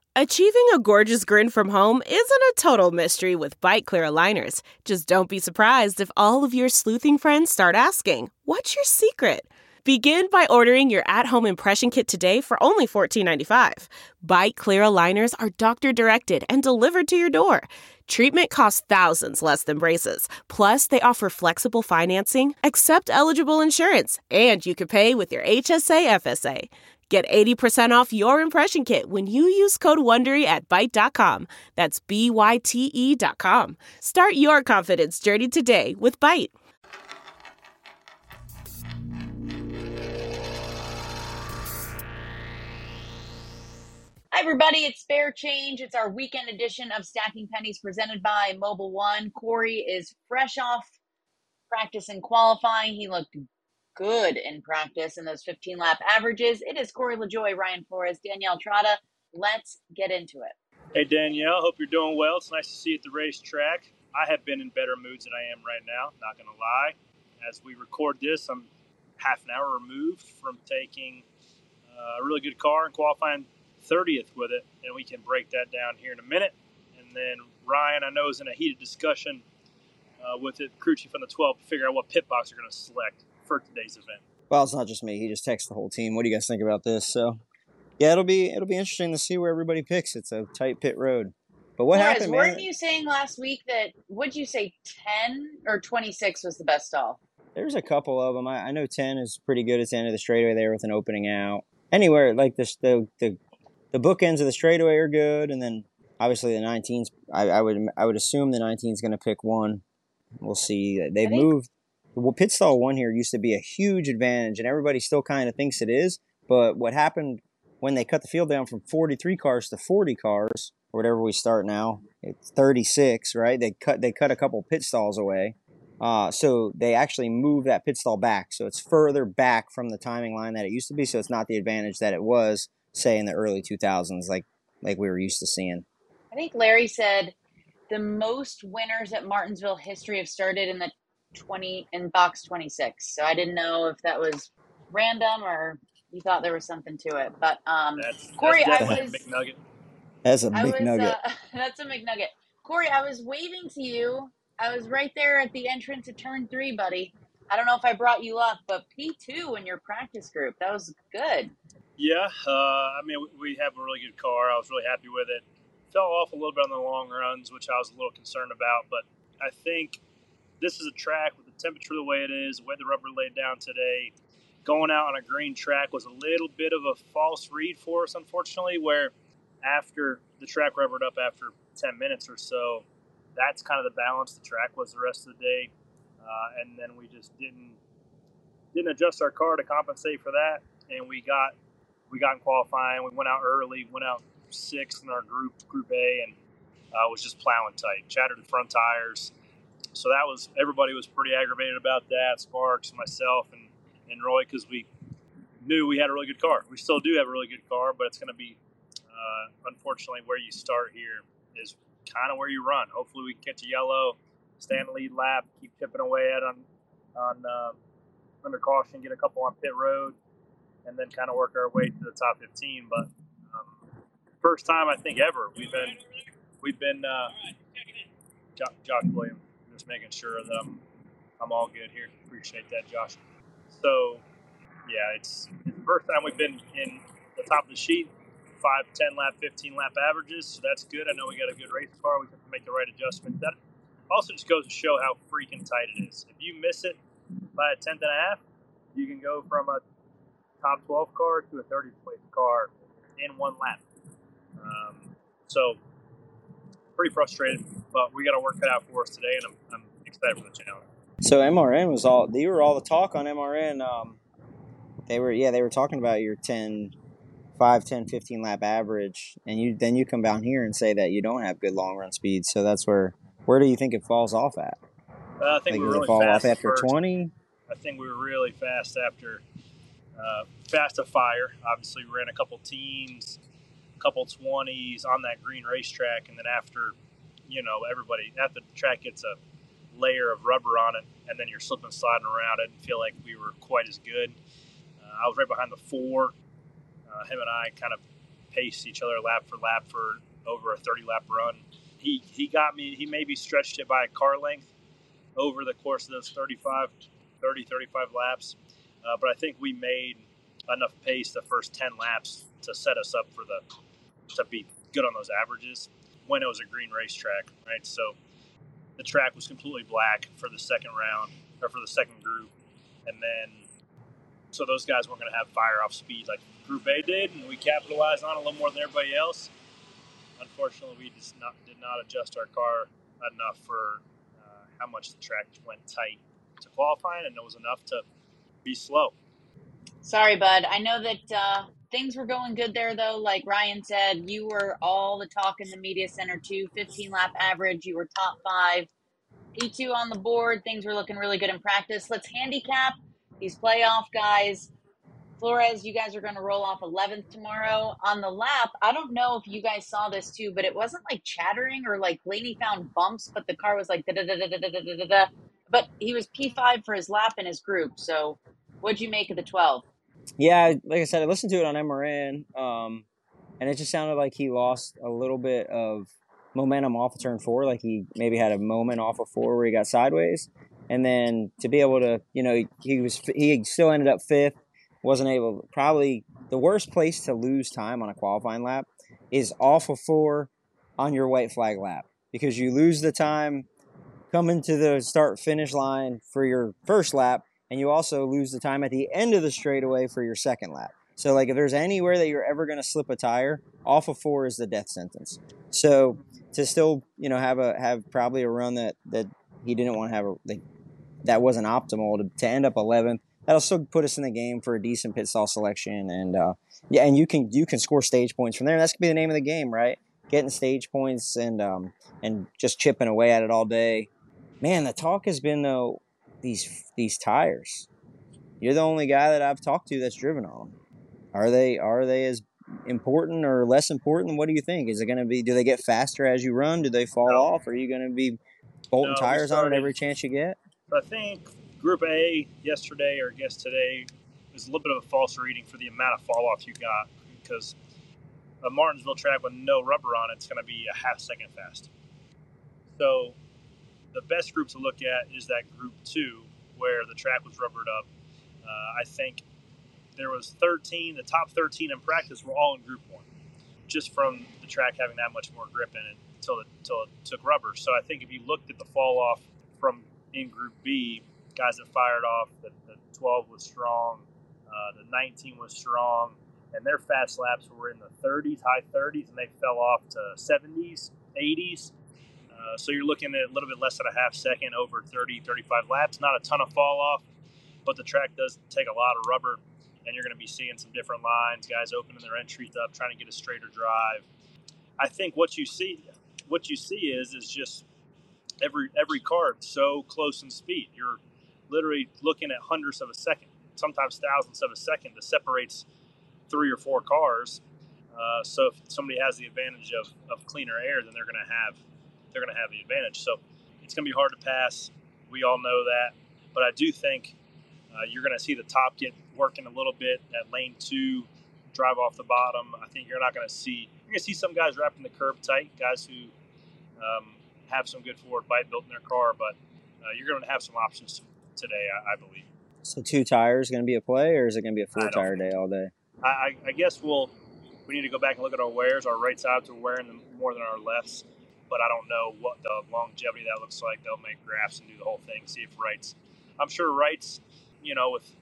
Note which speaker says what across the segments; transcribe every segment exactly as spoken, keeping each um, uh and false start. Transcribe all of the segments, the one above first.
Speaker 1: Achieving a gorgeous grin from home isn't a total mystery with Bite Clear aligners. Just don't be surprised if all of your sleuthing friends start asking, "What's your secret?" Begin by ordering your at-home impression kit today for only fourteen ninety-five. Bite Clear aligners are doctor-directed and delivered to your door. Treatment costs thousands less than braces. Plus, they offer flexible financing, accept eligible insurance, and you can pay with your H S A F S A. Get eighty percent off your impression kit when you use code WONDERY at Byte dot com. That's B Y T E dot com. Start your confidence journey today with Byte.
Speaker 2: Hi, everybody. It's Fair Change. It's our weekend edition of Stacking Pennies presented by Mobile One. Corey is fresh off practice and qualifying. He looked good in practice in those fifteen lap averages. It is Corey LaJoie, Ryan Flores, Danielle Trotta. Let's get into it.
Speaker 3: Hey, Danielle. Hope you're doing well. It's nice to see you at the racetrack. I have been in better moods than I am right now, not going to lie. As we record this, I'm half an hour removed from taking a really good car and qualifying thirtieth with it, and we can break that down here in a minute. And then Ryan, I know, is in a heated discussion uh, with the crew chief on the twelfth to figure out what pit box they're going to select for today's event.
Speaker 4: Well, it's not just me. He just texts the whole team. What do you guys think about this? So, yeah, it'll be it'll be interesting to see where everybody picks. It's a tight pit road. But what
Speaker 2: Flores,
Speaker 4: happened,
Speaker 2: weren't
Speaker 4: man?
Speaker 2: you saying last week that, would you say ten or twenty-six was the best stall?
Speaker 4: There's a couple of them. I, I know ten is pretty good at the end of the straightaway there with an opening out. Anywhere, like the the the, the bookends of the straightaway are good, and then obviously the nineteen's. I, I would I would assume the nineteen's going to pick one. We'll see. They've
Speaker 2: think-
Speaker 4: moved. Well, pit stall one here used to be a huge advantage, and everybody still kind of thinks it is. But what happened when they cut the field down from forty-three cars to forty cars, or whatever we start now, it's thirty-six, right? They cut they cut a couple pit stalls away. Uh, so they actually moved that pit stall back. So it's further back from the timing line that it used to be. So it's not the advantage that it was, say, in the early two thousands, like like we were used to seeing.
Speaker 2: I think Larry said the most winners at Martinsville history have started in the twenty in box twenty-six. So I didn't know if that was random or you thought there was something to it. But um,
Speaker 3: That's,
Speaker 2: Corey,
Speaker 3: that's
Speaker 2: I
Speaker 3: definitely
Speaker 2: was
Speaker 3: a McNugget.
Speaker 4: That's a
Speaker 2: I
Speaker 4: big
Speaker 2: was
Speaker 4: nugget.
Speaker 2: uh, that's a McNugget. Corey, I was waving to you. I was right there at the entrance of turn three, buddy. I don't know if I brought you up, but P two in your practice group, that was good.
Speaker 3: Yeah, uh, I mean, we have a really good car. I was really happy with it. Fell off a little bit on the long runs, which I was a little concerned about, but I think this is a track with the temperature the way it is, the way the rubber laid down today. Going out on a green track was a little bit of a false read for us, unfortunately, where after the track rubbered up after ten minutes or so, that's kind of the balance the track was the rest of the day. Uh, and then we just didn't didn't adjust our car to compensate for that, and we got we got in qualifying. We went out early, went out sixth in our group, Group A, and uh, was just plowing tight, shattered the front tires. So that was, everybody was pretty aggravated about that, Sparks, myself, and, and Roy, because we knew we had a really good car. We still do have a really good car, but it's going to be, uh, unfortunately, where you start here is kind of where you run. Hopefully we can catch a yellow, stay in the lead lap, keep chipping away at on, on uh, under caution, get a couple on pit road, and then kind of work our way to the top fifteen. But um, first time I think ever we've been we've been uh, Josh, Josh Williams, just making sure that I'm I'm all good here. Appreciate that, Josh. So yeah, it's, it's the first time we've been in the top of the sheet, five, ten lap, fifteen lap averages. So that's good. I know we got a good race car. We have to make the right adjustments. That also just goes to show how freaking tight it is. If you miss it by a tenth and a half, you can go from a top twelve car to a thirtieth place car in one lap. Um, so pretty frustrated, but we got to work it out for us today, and I'm, I'm excited for the challenge.
Speaker 4: So M R N was all, you were all the talk on M R N. Um, they were, yeah, they were talking about your ten, five, ten, fifteen lap average, and you then you come down here and say that you don't have good long run speed. So that's where, where do you think it falls off at?
Speaker 3: Uh, I think
Speaker 4: like,
Speaker 3: we were
Speaker 4: does
Speaker 3: really
Speaker 4: it fall
Speaker 3: fast
Speaker 4: off after
Speaker 3: first.
Speaker 4: twenty?
Speaker 3: I think we were really fast after uh, fast to fire. Obviously, we ran a couple teams, a couple twenties on that green racetrack, and then after, you know, everybody, after the track gets a layer of rubber on it, and then you're slipping and sliding around, I didn't feel like we were quite as good. Uh, I was right behind the four. Uh, him and I kind of paced each other lap for lap for over a thirty lap run. He he got me. He maybe stretched it by a car length over the course of those thirty-five, thirty, thirty-five laps. Uh, but I think we made enough pace the first ten laps to set us up for the to be good on those averages when it was a green racetrack, right? So the track was completely black for the second round or for the second group, and then so those guys weren't going to have fire off speed like Group A did, and we capitalized on it a little more than everybody else. Unfortunately, we just not, did not adjust our car enough for uh, how much the track went tight to qualifying, and it was enough to be slow.
Speaker 2: Sorry, bud. I know that uh, things were going good there, though. Like Ryan said, you were all the talk in the media center, too. fifteen lap average. You were top five. P two on the board. Things were looking really good in practice. Let's handicap these playoff guys. Flores, you guys are going to roll off eleventh tomorrow. On the lap, I don't know if you guys saw this too, but it wasn't like chattering or like Blaney found bumps, but the car was like da-da-da-da-da-da-da-da. But he was P five for his lap in his group. So what'd you make of the twelve?
Speaker 4: Yeah, like I said, I listened to it on M R N, um, and it just sounded like he lost a little bit of momentum off of turn four, like he maybe had a moment off of four where he got sideways. And then to be able to, you know, he, he was he still ended up fifth. Wasn't able, probably the worst place to lose time on a qualifying lap is off of four on your white flag lap, because you lose the time coming to the start finish line for your first lap, and you also lose the time at the end of the straightaway for your second lap. So like if there's anywhere that you're ever going to slip a tire, off of four is the death sentence. So to still, you know, have a have probably a run that, that he didn't want to have, a, that, that wasn't optimal, to, to end up eleventh. That'll still put us in the game for a decent pit stall selection, and uh, yeah, and you can you can score stage points from there. That's gonna be the name of the game, right? Getting stage points and um, and just chipping away at it all day. Man, the talk has been though these these tires. You're the only guy that I've talked to that's driven on them. Are they are they as important or less important? What do you think? Is it gonna be? Do they get faster as you run? Do they fall
Speaker 3: No.
Speaker 4: off? Are you gonna be bolting
Speaker 3: No,
Speaker 4: tires
Speaker 3: started,
Speaker 4: on it every chance you get?
Speaker 3: I think Group A yesterday, or I guess today, was a little bit of a false reading for the amount of fall off you got, because a Martinsville track with no rubber on it, it's going to be a half second fast. So the best group to look at is that Group two, where the track was rubbered up. Uh, I think there was thirteen, the top thirteen in practice were all in Group one, just from the track having that much more grip in it until it, until it took rubber. So I think if you looked at the fall off from in Group B, guys that fired off, the, the twelve was strong, uh, the nineteen was strong, and their fast laps were in the thirties, high thirties, and they fell off to seventies, eighties. Uh, so you're looking at a little bit less than a half second over thirty, thirty-five laps. Not a ton of fall off, but the track does take a lot of rubber, and you're going to be seeing some different lines, guys opening their entries up, trying to get a straighter drive. I think what you see, what you see is is just every every car so close in speed. You're literally looking at hundredths of a second, sometimes thousands of a second, that separates three or four cars. Uh, so if somebody has the advantage of, of cleaner air, then they're going to have they're going to have the advantage. So it's going to be hard to pass. We all know that, but I do think uh, you're going to see the top get working a little bit at lane two, drive off the bottom. I think you're not going to see you're going to see some guys wrapping the curb tight, guys who um, have some good forward bite built in their car, but uh, you're going to have some options today, I, I believe.
Speaker 4: So two tires going to be a play, or is it going to be a four tire day all day?
Speaker 3: I, I guess we'll we need to go back and look at our wears. Our right sides are wearing them more than our lefts, but I don't know what the longevity that looks like. They'll make graphs and do the whole thing, see if rights. I'm sure rights, you know, with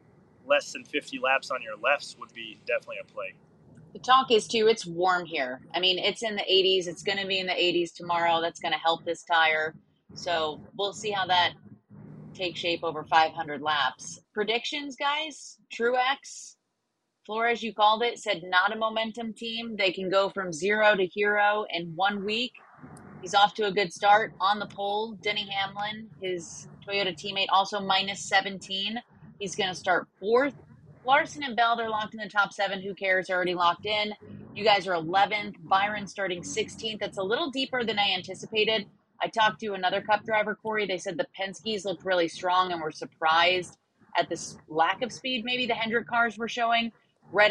Speaker 3: less than fifty laps on your lefts would be definitely a play.
Speaker 2: The talk is, too, it's warm here. I mean, it's in the eighties. It's going to be in the eighties tomorrow. That's going to help this tire. So we'll see how that take shape over five hundred laps. Predictions, guys? Truex, Flores, you called it, said not a momentum team. They can go from zero to hero in one week. He's off to a good start on the pole. Denny Hamlin, his Toyota teammate, also minus seventeen. He's going to start fourth. Larson and Bell, they're locked in the top seven. Who cares? They're already locked in. You guys are eleventh. Byron starting sixteenth. That's a little deeper than I anticipated. I talked to another Cup driver, Corey. They said the Penske's looked really strong and were surprised at the lack of speed maybe the Hendrick cars were showing. Reddick,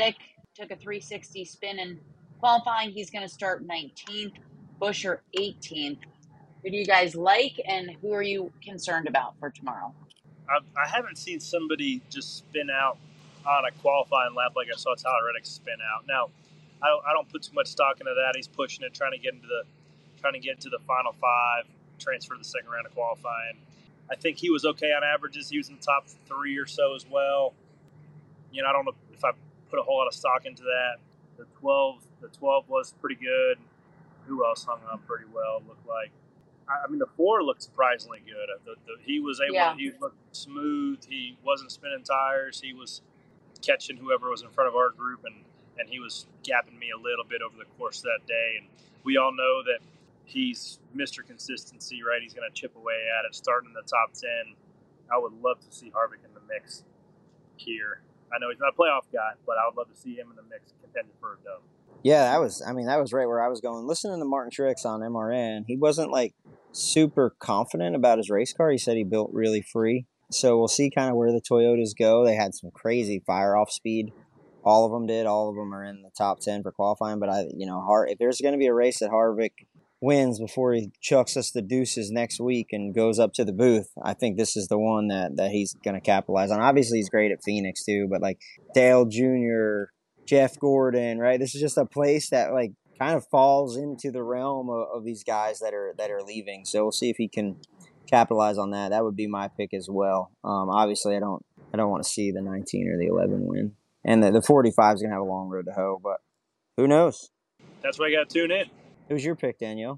Speaker 2: took a three sixty spin in qualifying. He's going to start nineteenth. Buescher eighteenth. Who do you guys like, and who are you concerned about for tomorrow?
Speaker 3: I, I haven't seen somebody just spin out on a qualifying lap like I saw Tyler Reddick spin out. Now, I don't, I don't put too much stock into that. He's pushing it, trying to get into the trying to get to the final five, transfer to the second round of qualifying. I think he was okay on averages. He was in the top three or so as well. You know, I don't know if I put a whole lot of stock into that. The twelve, the twelve was pretty good. Who else hung up pretty well? It looked like. I mean, the four looked surprisingly good. The, the, he was able.
Speaker 2: Yeah.
Speaker 3: He looked smooth. He wasn't spinning tires. He was catching whoever was in front of our group, and, and he was gapping me a little bit over the course of that day. And we all know that he's Mister Consistency, right? He's going to chip away at it, starting in the top ten. I would love to see Harvick in the mix here. I know he's not a playoff guy, but I would love to see him in the mix, contending for a dub.
Speaker 4: Yeah, that was, I mean, that was right where I was going. Listening to Martin Truex on M R N, he wasn't like super confident about his race car. He said he built really free. So we'll see kind of where the Toyotas go. They had some crazy fire off speed. All of them did. All of them are in the top ten for qualifying. But, I, you know, Har- if there's going to be a race that Harvick wins before he chucks us the deuces next week and goes up to the booth, I think this is the one that, that he's going to capitalize on. Obviously, he's great at Phoenix, too. But, like, Dale Junior, Jeff Gordon, right? This is just a place that, like, kind of falls into the realm of, of these guys that are that are leaving. So we'll see if he can capitalize on that. That would be my pick as well. Um, obviously, I don't I don't want to see the nineteen or the eleven win, and the, the forty-five is gonna have a long road to hoe. But who knows?
Speaker 3: That's why you got to tune in.
Speaker 4: Who's your pick, Danielle?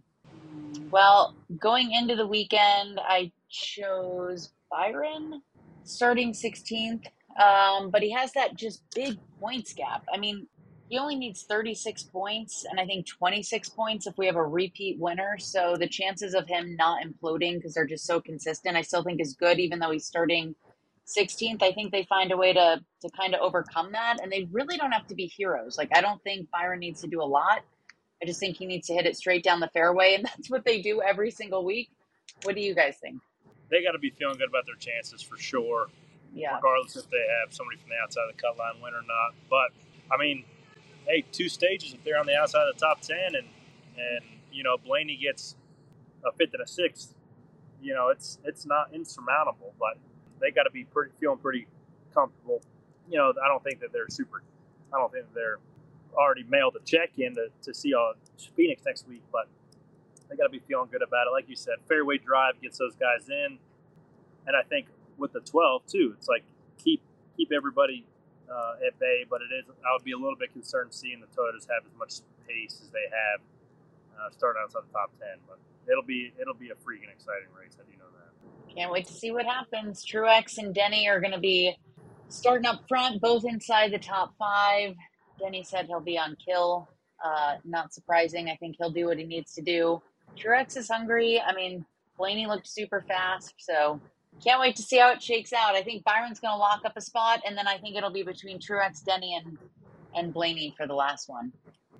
Speaker 2: Well, going into the weekend, I chose Byron, starting sixteenth. Um, but he has that just big points gap. I mean, he only needs thirty-six points, and I think twenty-six points if we have a repeat winner. So the chances of him not imploding because they're just so consistent, I still think is good, even though he's starting sixteenth. I think they find a way to to kind of overcome that, and they really don't have to be heroes. Like, I don't think Byron needs to do a lot. I just think he needs to hit it straight down the fairway, and that's what they do every single week. What do you guys think?
Speaker 3: They got to be feeling good about their chances for sure.
Speaker 2: Yeah.
Speaker 3: Regardless if they have somebody from the outside of the cut line win or not. But, I mean, hey, two stages if they're on the outside of the top ten and, and you know, Blaney gets a fifth and a sixth, you know, it's it's not insurmountable, but they got to be pretty, feeling pretty comfortable. You know, I don't think that they're super – I don't think that they're already mailed a check in to, to see uh, Phoenix next week, but they got to be feeling good about it. Like you said, fairway drive gets those guys in. And I think with the twelve, too, it's like keep keep everybody uh, at bay, but it is. I would be a little bit concerned seeing the Toyotas have as much pace as they have uh, starting outside the top ten. But it'll be it'll be a freaking exciting race. I do know that.
Speaker 2: Can't wait to see what happens. Truex and Denny are going to be starting up front, both inside the top five. Denny said he'll be on kill. Uh, not surprising. I think he'll do what he needs to do. Truex is hungry. I mean, Blaney looked super fast, so can't wait to see how it shakes out. I think Byron's going to lock up a spot, and then I think it'll be between Truex, Denny, and, and Blaney for the last one.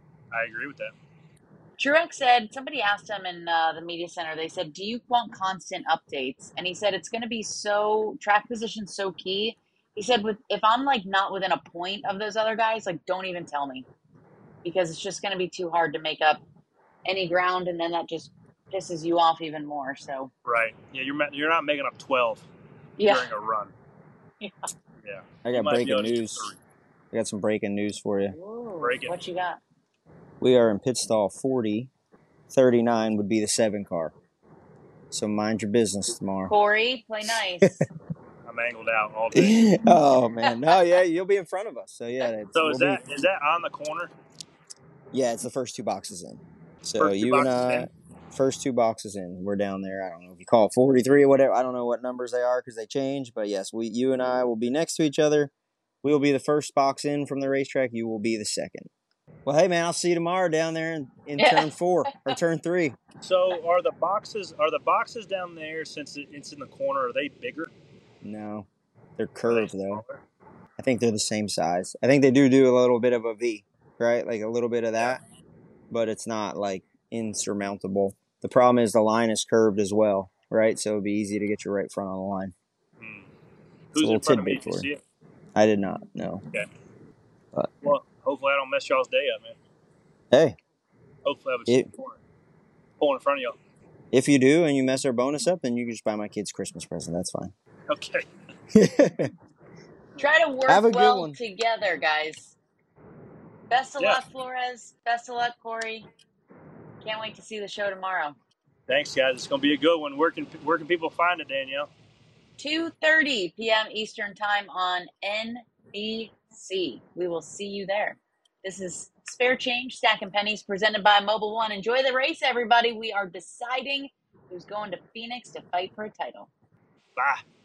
Speaker 3: I agree with that.
Speaker 2: Truex said, somebody asked him in uh, the media center, they said, do you want constant updates? And he said, it's going to be so, track position so key. He said, with if I'm like not within a point of those other guys, like don't even tell me, because it's just going to be too hard to make up any ground, and then that just pisses you off even more. So
Speaker 3: right, yeah, you're you're not making up twelve
Speaker 2: yeah.
Speaker 3: during a run.
Speaker 2: Yeah,
Speaker 3: yeah.
Speaker 4: I got breaking news. I got some breaking news for you.
Speaker 2: Ooh,
Speaker 3: Break it.
Speaker 2: what you got?
Speaker 4: We are in pit stall forty. thirty-nine would be the seven car. So mind your business tomorrow.
Speaker 2: Corey, play nice.
Speaker 3: I'm angled out all day.
Speaker 4: Oh man, no, yeah, you'll be in front of us. So yeah.
Speaker 3: So is
Speaker 4: we'll
Speaker 3: that
Speaker 4: be,
Speaker 3: is that on the corner?
Speaker 4: Yeah, it's the first two boxes in. So
Speaker 3: First two
Speaker 4: you and
Speaker 3: boxes
Speaker 4: I,
Speaker 3: in?
Speaker 4: first two boxes in. We're down there. I don't know if you call it forty-three or whatever. I don't know what numbers they are because they change. But yes, we, you and I will be next to each other. We will be the first box in from the racetrack. You will be the second. Well, hey man, I'll see you tomorrow down there in, in
Speaker 2: Yeah.
Speaker 4: turn four or turn three.
Speaker 3: So are the boxes are the boxes down there, since it, it's in the corner, are they bigger?
Speaker 4: No, they're curved though. I think they're the same size. I think they do do a little bit of a V, right? Like a little bit of that, but it's not like insurmountable. The problem is the line is curved as well, right? So it'd be easy to get your right front on the line.
Speaker 3: Hmm.
Speaker 4: It's a
Speaker 3: Who's
Speaker 4: little
Speaker 3: in front of me?
Speaker 4: tidbit
Speaker 3: Did you
Speaker 4: for
Speaker 3: see
Speaker 4: you.
Speaker 3: it?
Speaker 4: I did not, no.
Speaker 3: Okay.
Speaker 4: But
Speaker 3: Well, hopefully I don't mess y'all's day up, man.
Speaker 4: Hey.
Speaker 3: Hopefully I have a
Speaker 4: It,
Speaker 3: pull in front of y'all.
Speaker 4: If you do and you mess our bonus up, then you can just buy my kids Christmas present. That's fine.
Speaker 3: Okay.
Speaker 2: Try to work
Speaker 4: Have a good
Speaker 2: well
Speaker 4: one.
Speaker 2: together, guys. Best of
Speaker 3: Yeah.
Speaker 2: luck, Flores. Best of luck, Corey. Can't wait to see the show tomorrow.
Speaker 3: Thanks, guys. It's going to be a good one. Where can, where can people find it, Danielle?
Speaker 2: two thirty p.m. Eastern Time on N B C. We will see you there. This is Spare Change, Stacking Pennies, presented by Mobile One. Enjoy the race, everybody. We are deciding who's going to Phoenix to fight for a title.
Speaker 3: Bye.